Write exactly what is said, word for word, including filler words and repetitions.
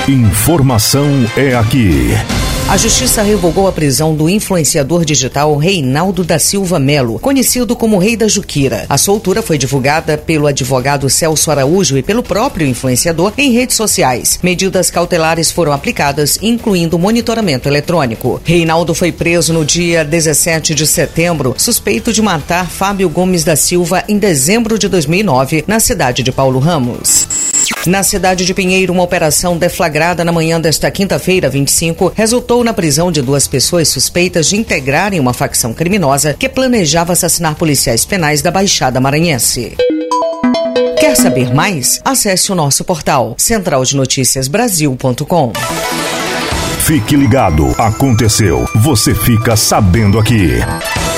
Informação é aqui. A Justiça revogou a prisão do influenciador digital Reinaldo da Silva Melo, conhecido como Rei da Juquira. A soltura foi divulgada pelo advogado Celso Araújo e pelo próprio influenciador em redes sociais. Medidas cautelares foram aplicadas, incluindo monitoramento eletrônico. Reinaldo foi preso no dia dezessete de setembro, suspeito de matar Fábio Gomes da Silva em dezembro de dois mil e nove, na cidade de Paulo Ramos. Na cidade de Pinheiro, uma operação deflagrada na manhã desta quinta-feira, vinte e cinco, resultou na prisão de duas pessoas suspeitas de integrarem uma facção criminosa que planejava assassinar policiais penais da Baixada Maranhense. Quer saber mais? Acesse o nosso portal central de notícias brasil ponto com. Fique ligado, aconteceu, você fica sabendo aqui.